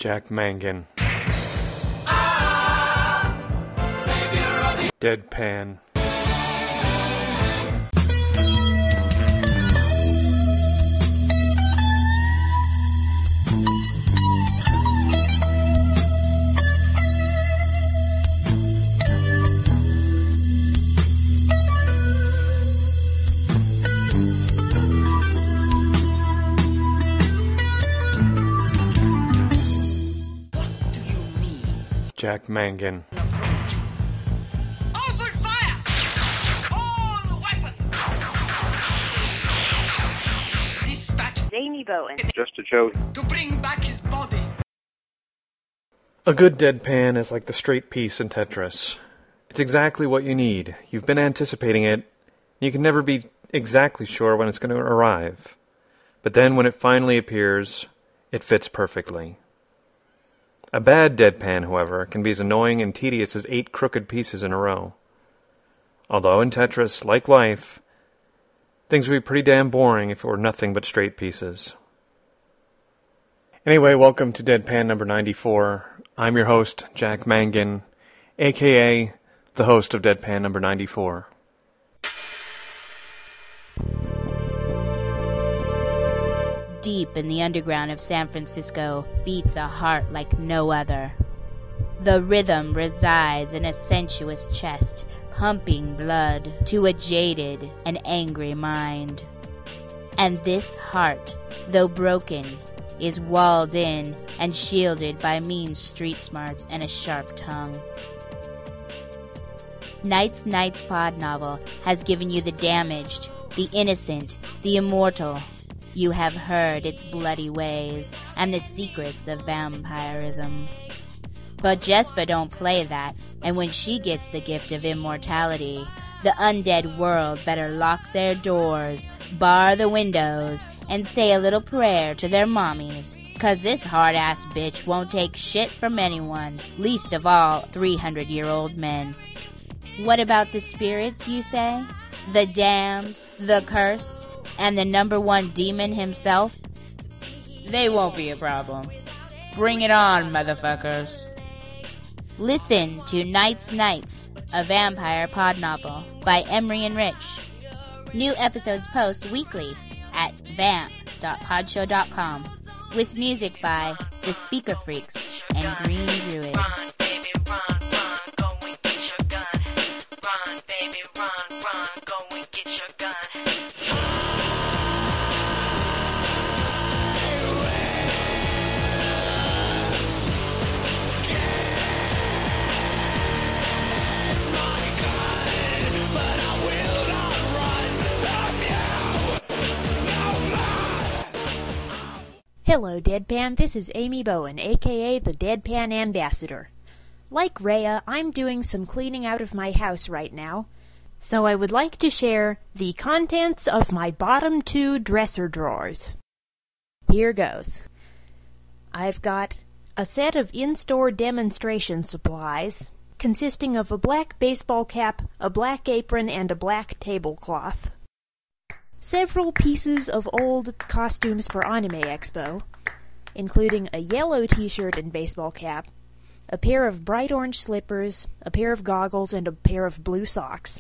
Jack Mangan. Deadpan. Jack Mangan. Open fire! All weapons! Dispatch Amy Bowen. Just a joke. to bring back his body. A good deadpan is like the straight piece in Tetris. It's exactly what you need. You've been anticipating it. You can never be exactly sure when it's going to arrive. But then when it finally appears, it fits perfectly. A bad deadpan, however, can be as annoying and tedious as 8 crooked pieces in a row. Although in Tetris, like life, things would be pretty damn boring if it were nothing but straight pieces. Anyway, welcome to Deadpan number 94. I'm your host, Jack Mangan, a.k.a. the host of Deadpan number 94. Deep in the underground of San Francisco beats a heart like no other. The rhythm resides in a sensuous chest, pumping blood to a jaded and angry mind. And this heart, though broken, is walled in and shielded by mean street smarts and a sharp tongue. Night's Pod novel has given you the damaged, the innocent, the immortal. You have heard its bloody ways and the secrets of vampirism. But Jespa don't play that, and when she gets the gift of immortality, the undead world better lock their doors, bar the windows, and say a little prayer to their mommies, 'cause this hard-ass bitch won't take shit from anyone, least of all 300-year-old men. What about the spirits, you say? The damned, the cursed, and the number one demon himself? They won't be a problem. Bring it on, motherfuckers. Listen to Nights, a vampire pod novel by Emery and Rich. New episodes post weekly at vamp.podshow.com with music by The Speaker Freaks and Green Druid. Hello, Deadpan. This is Amy Bowen, a.k.a. the Deadpan Ambassador. Like Rhea, I'm doing some cleaning out of my house right now, so I would like to share the contents of my bottom 2 dresser drawers. Here goes. I've got a set of in-store demonstration supplies consisting of a black baseball cap, a black apron, and a black tablecloth. Several pieces of old costumes for Anime Expo, including a yellow t-shirt and baseball cap, a pair of bright orange slippers, a pair of goggles, and a pair of blue socks.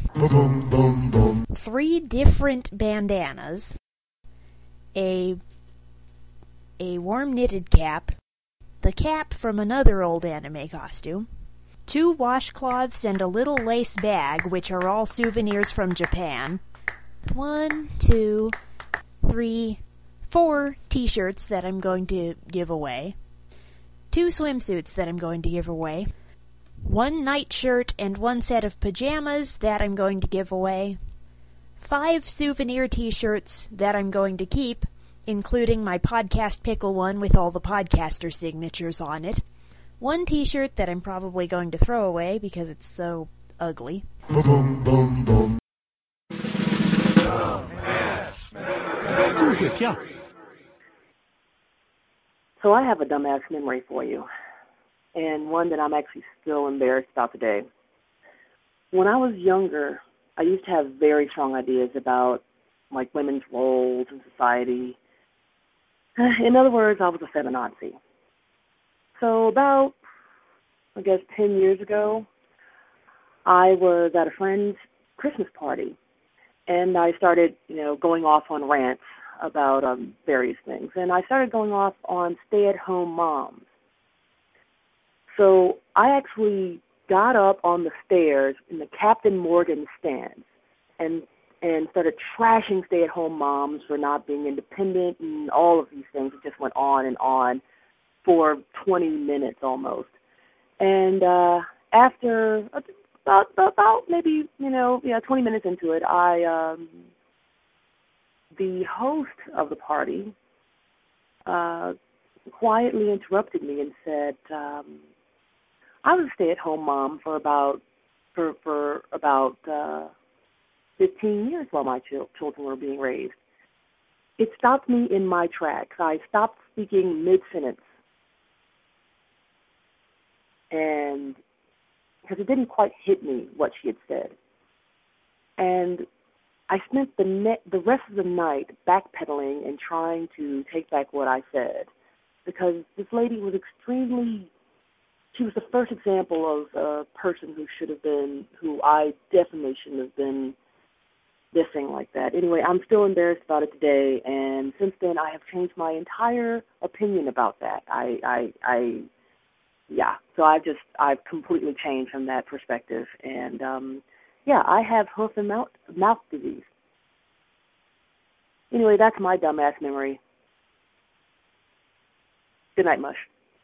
3 different bandanas, a warm knitted cap, the cap from another old anime costume, 2 washcloths and a little lace bag, which are all souvenirs from Japan, 1, 2, 3, 4 t-shirts that I'm going to give away, 2 swimsuits that I'm going to give away, 1 nightshirt and 1 set of pajamas that I'm going to give away, 5 souvenir t-shirts that I'm going to keep, including my podcast pickle one with all the podcaster signatures on it, 1 t-shirt that I'm probably going to throw away because it's so ugly. So I have a dumbass memory for you, and one that I'm actually still embarrassed about today. When I was younger, I used to have very strong ideas about, like, women's roles in society. In other words, I was a feminazi. So about, 10 years ago, I was at a friend's Christmas party, and I started, going off on rants about various things. And I started going off on stay-at-home moms. So I actually got up on the stairs in the Captain Morgan stance and started trashing stay-at-home moms for not being independent and all of these things. It just went on and on for 20 minutes almost. And after about maybe 20 minutes into it, the host of the party quietly interrupted me and said, I was a stay-at-home mom for about 15 years while my children were being raised. It stopped me in my tracks. I stopped speaking mid-sentence. And because it didn't quite hit me what she had said. And I spent the rest of the night backpedaling and trying to take back what I said, because this lady was she was the first example of a person who I definitely shouldn't have been dissing like that. Anyway, I'm still embarrassed about it today, and since then I have changed my entire opinion about that. So I've completely changed from that perspective, and I have hoof and mouth disease. Anyway, that's my dumbass memory. Good night, Mush.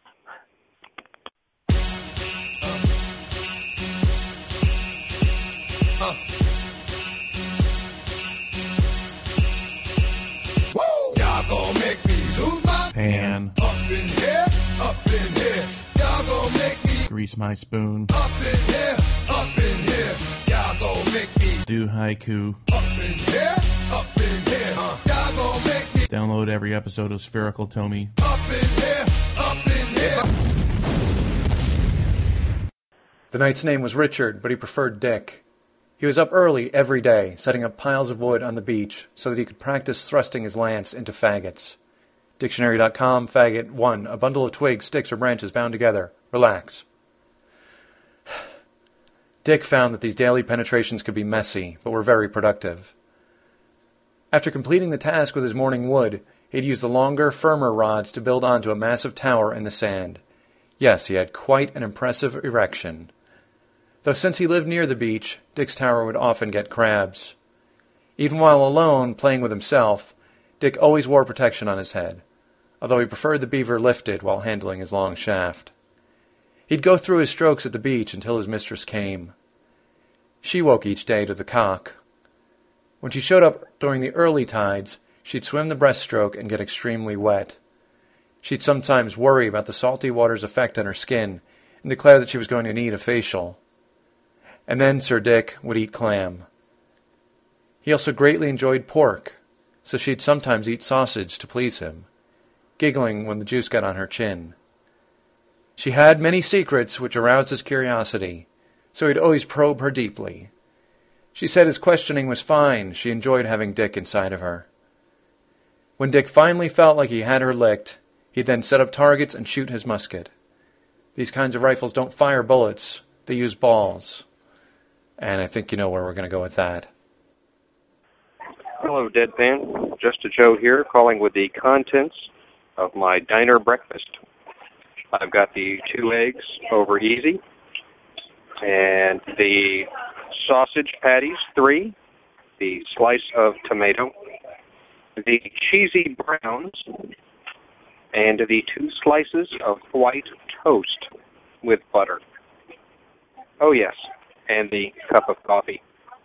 Y'all gon' make me lose my pan. Up in here, up in here. Y'all gon' make me Grease my spoon. up in here, up in here. Y'all gon' make me Do haiku. up in here, up in here. Y'all gon' make me Download every episode of Spherical Tomy. up in here, up in here. The knight's name was Richard, but he preferred Dick. He was up early every day, setting up piles of wood on the beach so that he could practice thrusting his lance into faggots. Dictionary.com, faggot, 1. A bundle of twigs, sticks, or branches bound together. Relax. Dick found that these daily penetrations could be messy, but were very productive. After completing the task with his morning wood, he'd use the longer, firmer rods to build onto a massive tower in the sand. Yes, he had quite an impressive erection. Though since he lived near the beach, Dick's tower would often get crabs. Even while alone, playing with himself, Dick always wore protection on his head, although he preferred the beaver lifted while handling his long shaft. He'd go through his strokes at the beach until his mistress came. She woke each day to the cock. When she showed up during the early tides, she'd swim the breaststroke and get extremely wet. She'd sometimes worry about the salty water's effect on her skin and declare that she was going to need a facial. And then Sir Dick would eat clam. He also greatly enjoyed pork, so she'd sometimes eat sausage to please him, giggling when the juice got on her chin. She had many secrets which aroused his curiosity, so he'd always probe her deeply. She said his questioning was fine. She enjoyed having Dick inside of her. When Dick finally felt like he had her licked, he'd then set up targets and shoot his musket. These kinds of rifles don't fire bullets. They use balls. And I think you know where we're going to go with that. Hello, Deadpan. Just a Joe here, calling with the contents of my diner breakfast. I've got the 2 eggs over easy, and the sausage patties, 3, the slice of tomato, the cheesy browns, and the 2 slices of white toast with butter. Oh, yes, and the cup of coffee.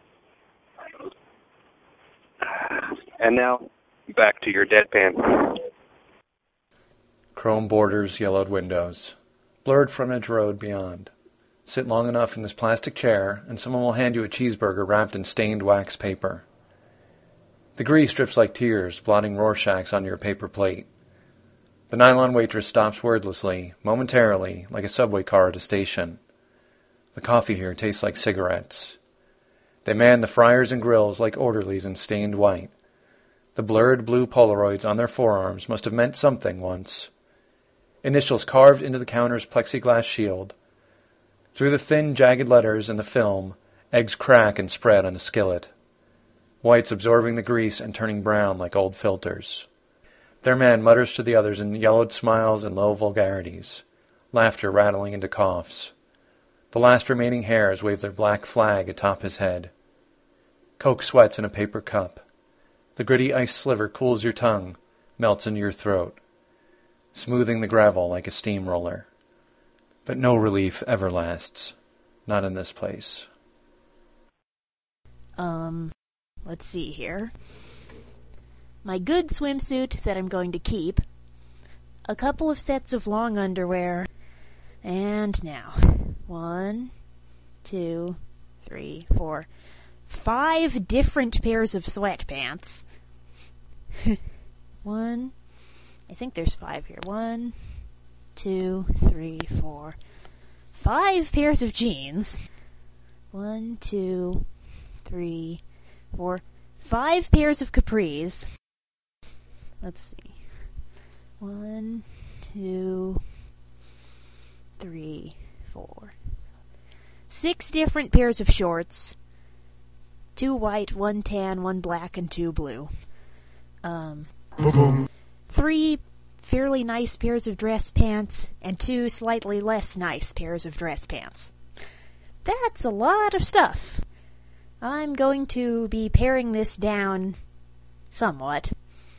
And now, back to your Deadpan. Chrome borders, yellowed windows. Blurred frontage road beyond. Sit long enough in this plastic chair, and someone will hand you a cheeseburger wrapped in stained wax paper. The grease drips like tears, blotting Rorschachs on your paper plate. The nylon waitress stops wordlessly, momentarily, like a subway car at a station. The coffee here tastes like cigarettes. They man the fryers and grills like orderlies in stained white. The blurred blue Polaroids on their forearms must have meant something once. initials carved into the counter's plexiglass shield. Through the thin, jagged letters in the film, eggs crack and spread on a skillet, whites absorbing the grease and turning brown like old filters. Their man mutters to the others in yellowed smiles and low vulgarities, laughter rattling into coughs. The last remaining hairs wave their black flag atop his head. Coke sweats in a paper cup. The gritty ice sliver cools your tongue, melts into your throat, smoothing the gravel like a steamroller. But no relief ever lasts. Not in this place. Let's see here. My good swimsuit that I'm going to keep. A couple of sets of long underwear. And now. 1, 2, 3, 4, 5 different pairs of sweatpants. I think there's 5 here. 1, 2, 3, 4, 5 pairs of jeans. 1, 2, 3, 4, 5 pairs of capris. Let's see. 1, 2, 3, 4, 6 different pairs of shorts. 2 white, 1 tan, 1 black, and 2 blue. 3 fairly nice pairs of dress pants, and 2 slightly less nice pairs of dress pants. That's a lot of stuff. I'm going to be paring this down somewhat.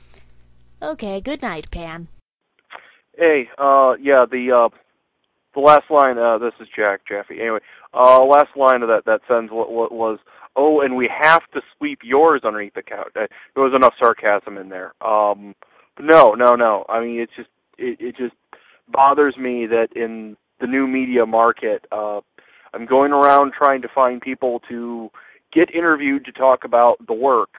Okay, good night, Pan. Hey, the last line, this is Jaffe. Anyway, last line of that sentence was, oh, and we have to sweep yours underneath the couch. There was enough sarcasm in there. But no. I mean, it just bothers me that in the new media market, I'm going around trying to find people to get interviewed to talk about the work,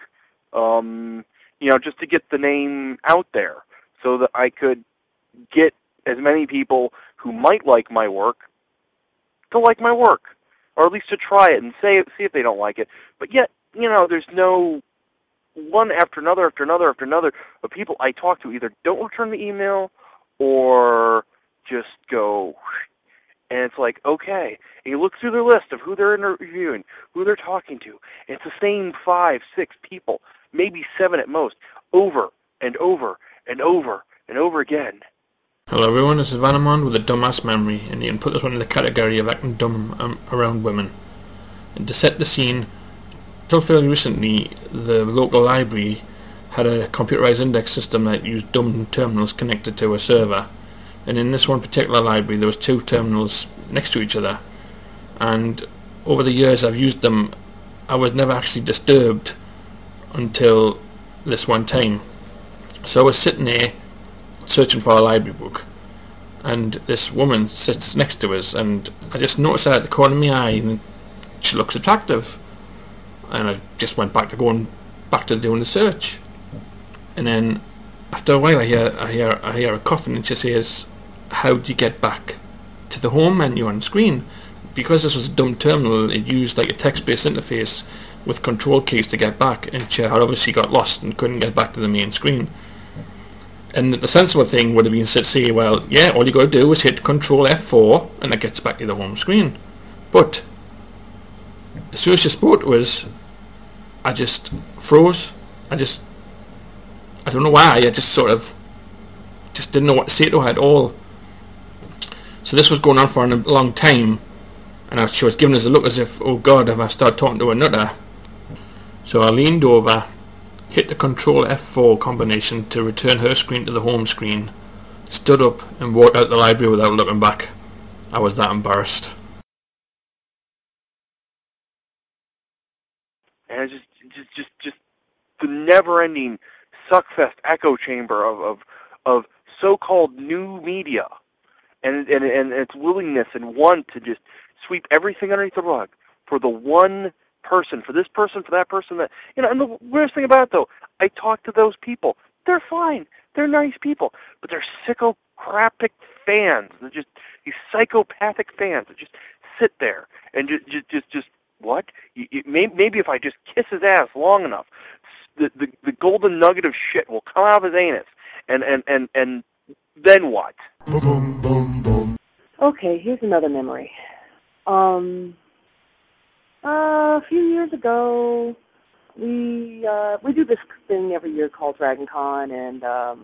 just to get the name out there so that I could get as many people who might like my work to like my work, or at least to try it and see if they don't like it. But yet, there's no one after another of people I talk to either don't return the email or just go, and it's like, okay. And you look through their list of who they're interviewing, who they're talking to, and it's the same 5, 6 people, maybe 7 at most, over and over and over and over again. Hello everyone, this is Vanamon with a dumbass memory, and you can put this one in the category of acting dumb around women. And to set the scene, until fairly recently, the local library had a computerized index system that used dumb terminals connected to a server. And in this one particular library, there was 2 terminals next to each other. And over the years I've used them, I was never actually disturbed until this one time. So I was sitting there searching for a library book, and this woman sits next to us, and I just noticed her at the corner of my eye, and she looks attractive, and I just went back to doing the search. And then after a while I hear a coughing, and she says, how do you get back to the home menu on screen? Because this was a dumb terminal, it used like a text-based interface with control keys to get back, and she had obviously got lost and couldn't get back to the main screen. And the sensible thing would have been to say, well, yeah, all you got to do is hit Control F4 and it gets back to the home screen. But as soon as she spoke to us, I just froze. I don't know why, I just sort of just didn't know what to say to her at all. So this was going on for a long time, and she was giving us a look as if, oh God, have I started talking to a nutter? So I leaned over, hit the Control F4 combination to return her screen to the home screen, stood up and walked out the library without looking back. I was that embarrassed. And it's just the never-ending suckfest echo chamber of so-called new media, and its willingness and want to just sweep everything underneath the rug for the one person, for this person, for that person, that, and the worst thing about it, though, I talk to those people. They're fine. They're nice people. But they're psychopathic fans. They're just these psychopathic fans that just sit there and just what? Maybe if I just kiss his ass long enough, the golden nugget of shit will come out of his anus and then what? Okay, here's another memory. A few years ago, we do this thing every year called Dragon Con, and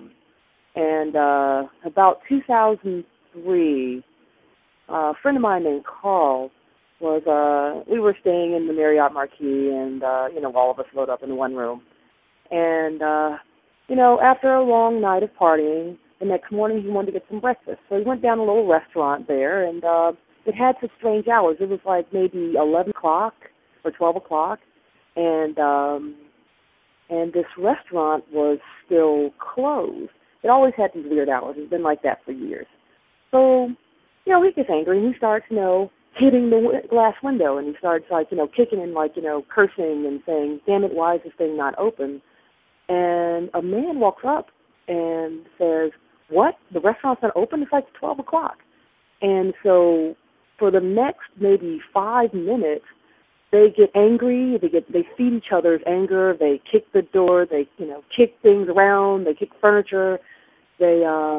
about 2003, a friend of mine named Carl we were staying in the Marriott Marquis, and all of us load up in one room, and after a long night of partying, the next morning he wanted to get some breakfast, so he went down a little restaurant there, and it had such strange hours. It was like maybe 11 o'clock or 12 o'clock, and this restaurant was still closed. It always had these weird hours. It's been like that for years. So, he gets angry, and he starts, hitting the glass window, and he starts, kicking and, cursing and saying, damn it, why is this thing not open? And a man walks up and says, what? The restaurant's not open? It's like 12 o'clock. And so for the next maybe 5 minutes, they get angry, they feed each other's anger, they kick the door, they kick things around, they kick furniture, they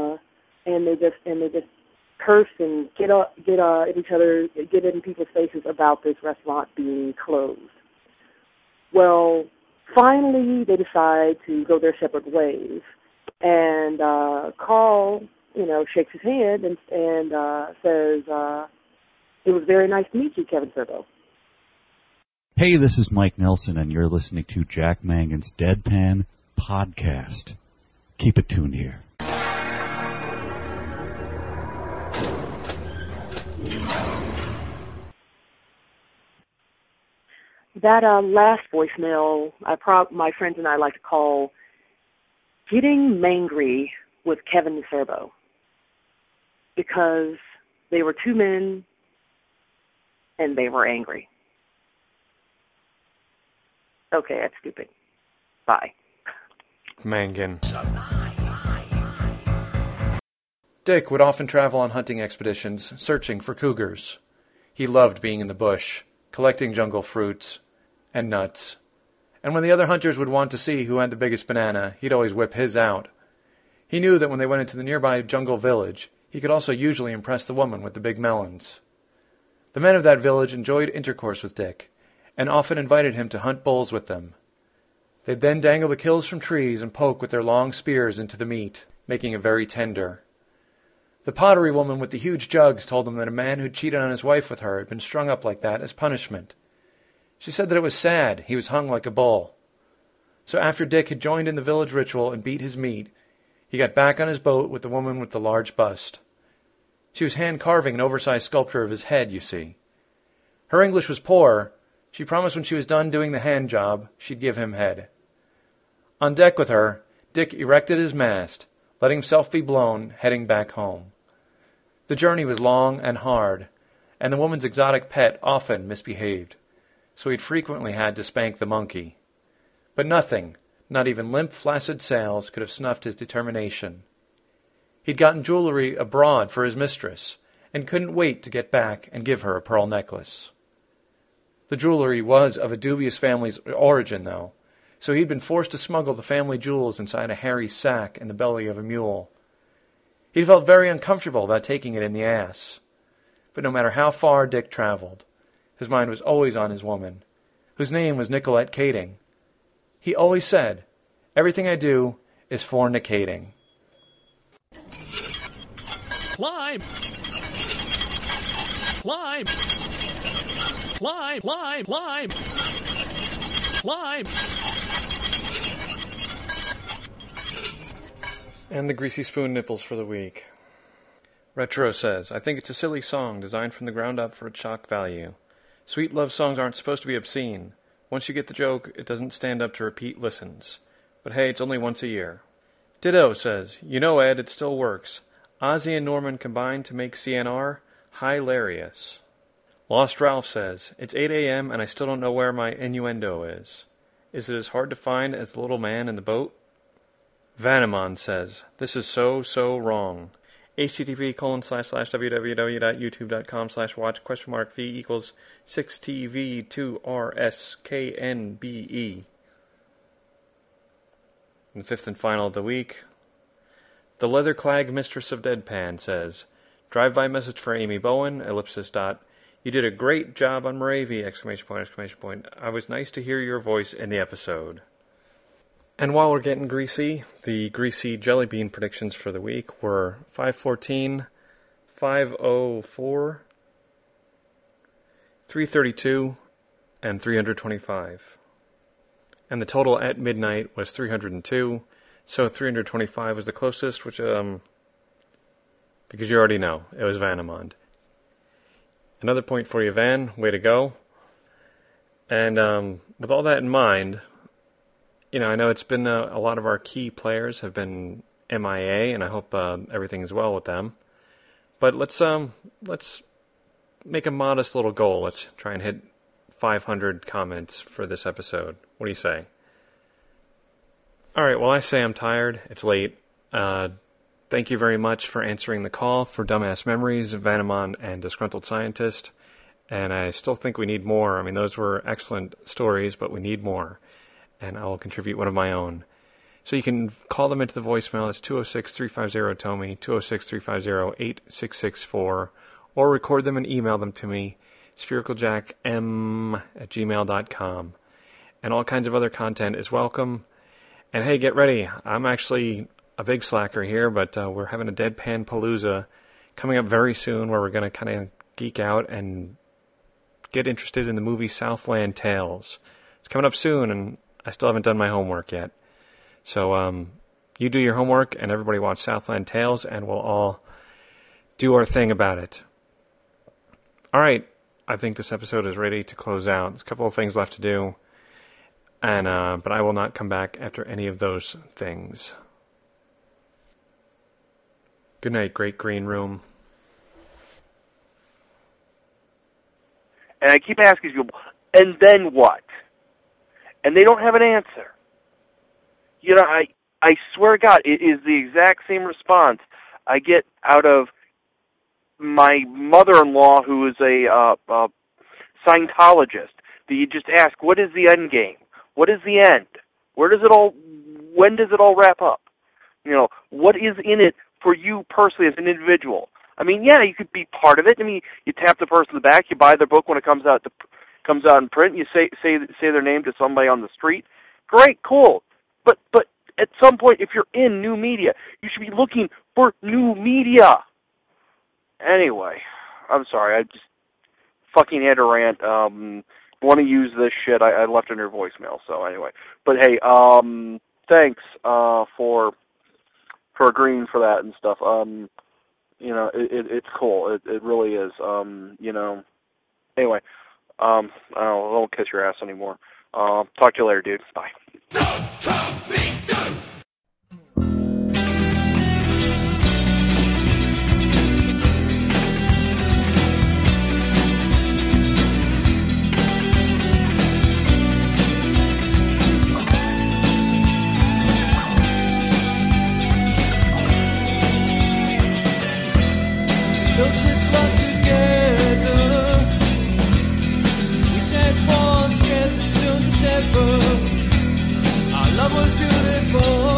just curse and get at each other, get in people's faces about this restaurant being closed. Well, finally they decide to go their separate ways, and Carl, shakes his hand and says, it was very nice to meet you, Kevin Servo. Hey, this is Mike Nelson, and you're listening to Jack Mangan's Deadpan Podcast. Keep it tuned here. That last voicemail, my friends and I like to call Getting Mangry with Kevin Servo, because they were two men and they were angry. Okay, that's stupid. Bye. Mangan. Dick would often travel on hunting expeditions, searching for cougars. He loved being in the bush, collecting jungle fruits and nuts. And when the other hunters would want to see who had the biggest banana, he'd always whip his out. He knew that when they went into the nearby jungle village, he could also usually impress the woman with the big melons. The men of that village enjoyed intercourse with Dick, and often invited him to hunt bulls with them. They'd then dangle the kills from trees and poke with their long spears into the meat, making it very tender. The pottery woman with the huge jugs told them that a man who'd cheated on his wife with her had been strung up like that as punishment. She said that it was sad he was hung like a bull. So after Dick had joined in the village ritual and beat his meat, he got back on his boat with the woman with the large bust. She was hand-carving an oversized sculpture of his head, you see. Her English was poor. She promised when she was done doing the hand job, she'd give him head. On deck with her, Dick erected his mast, letting himself be blown, heading back home. The journey was long and hard, and the woman's exotic pet often misbehaved, so he'd frequently had to spank the monkey. But nothing, not even limp, flaccid sails, could have snuffed his determination. He'd gotten jewelry abroad for his mistress, and couldn't wait to get back and give her a pearl necklace. The jewelry was of a dubious family's origin, though, so he'd been forced to smuggle the family jewels inside a hairy sack in the belly of a mule. He felt very uncomfortable about taking it in the ass. But no matter how far Dick traveled, his mind was always on his woman, whose name was Nicolette Kading. He always said, "Everything I do is fornicating." Climb! Climb! Climb! Climb! Climb! Climb! And the greasy spoon nipples for the week. Retro says, I think it's a silly song designed from the ground up for its shock value. Sweet love songs aren't supposed to be obscene. Once you get the joke, it doesn't stand up to repeat listens. But hey, it's only once a year. Ditto says, you know, Ed, it still works. Ozzy and Norman combined to make CNR hilarious. Lost Ralph says, it's 8 a.m. and I still don't know where my innuendo is. Is it as hard to find as the little man in the boat? Vanamon says, this is so wrong. http://www.youtube.com/watch?v equals 6TV2RSKNBE. And the fifth and final of the week, The Leatherclag Mistress of Deadpan says, drive-by message for Amy Bowen, .. You did a great job on Moravia, ! I was nice to hear your voice in the episode. And while we're getting greasy, the greasy jelly bean predictions for the week were 514, 504, 332, and 325. And the total at midnight was 302, so 325 was the closest, which, because you already know, it was Vanamond. Another point for you, Van. Way to go. And with all that in mind, I know it's been a lot of our key players have been MIA, and I hope everything is well with them. But let's make a modest little goal. Let's try and hit 500 comments for this episode. What do you say? All right, well, I say I'm tired. It's late. Thank you very much for answering the call for Dumbass Memories, Vanamon, and Disgruntled Scientist. And I still think we need more. I mean, those were excellent stories, but we need more. And I will contribute one of my own. So you can call them into the voicemail. It's 206-350-TOMY, 206-350-8664, or record them and email them to me, sphericaljackm@gmail.com. And all kinds of other content is welcome. And hey, get ready. I'm actually a big slacker here, but we're having a Deadpan Palooza coming up very soon where we're going to kind of geek out and get interested in the movie Southland Tales. It's coming up soon, and I still haven't done my homework yet. So you do your homework, and everybody watch Southland Tales, and we'll all do our thing about it. All right, I think this episode is ready to close out. There's a couple of things left to do, and but I will not come back after any of those things. Good night, Great Green Room. And I keep asking people, and then what? And they don't have an answer. I swear to God, it is the exact same response I get out of my mother-in-law, who is a Scientologist. That you just ask, what is the end game? What is the end? When does it all wrap up? What is in it for you personally as an individual? I mean, yeah, you could be part of it. I mean, you tap the person in the back, you buy their book when it comes out in print, you say their name to somebody on the street. Great, cool. But at some point, if you're in new media, you should be looking for new media. Anyway, I'm sorry, I just fucking had to rant. Want to use this shit I left in your voicemail, so anyway. But hey, thanks for agreeing for that and stuff. It's cool. It really is. Anyway, I won't kiss your ass anymore. Talk to you later, dude. Bye. Built this love together. We said once, shared this tune together. Our love was beautiful.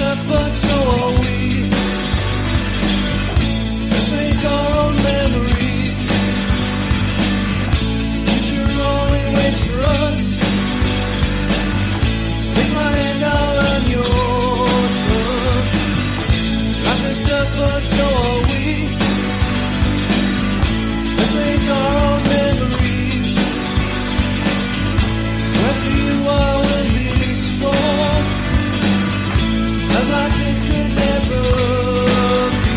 stuff, but so are we. Let's make our own memories. Future only waits for us. Take my hand, I'll earn your trust. Life is tough, but so are we. Let's make our own memories. So after you, I will be strong. Love like this could never be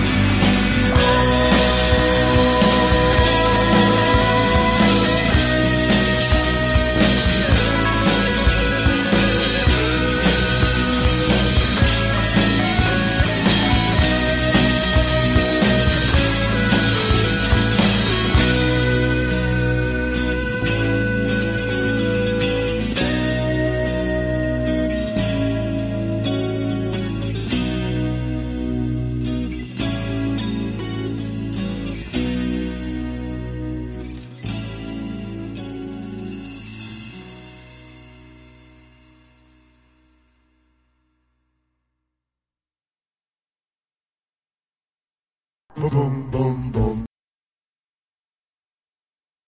Boom, boom, boom, boom.